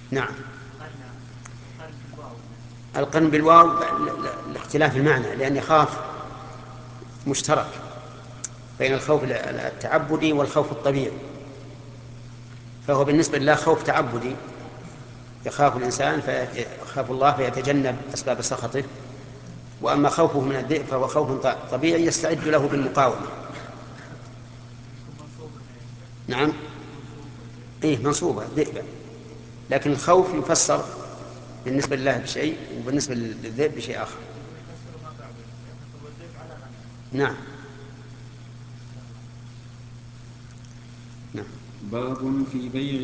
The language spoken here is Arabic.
نعم. القرن بالواو لاختلاف المعنى، لأن يخاف مشترك بين الخوف التعبدي والخوف الطبيعي، فهو بالنسبة لله خوف تعبدي، يخاف الإنسان فيخاف الله فيتجنب أسباب سخطه، وأما خوفه من الذئب فهو خوف طبيعي يستعد له بالمقاومة. نعم. إيه منصوبة ذئبا، لكن الخوف يفسر بالنسبة لله بشيء وبالنسبة للذئب بشيء آخر. نعم. نعم. باب في بيع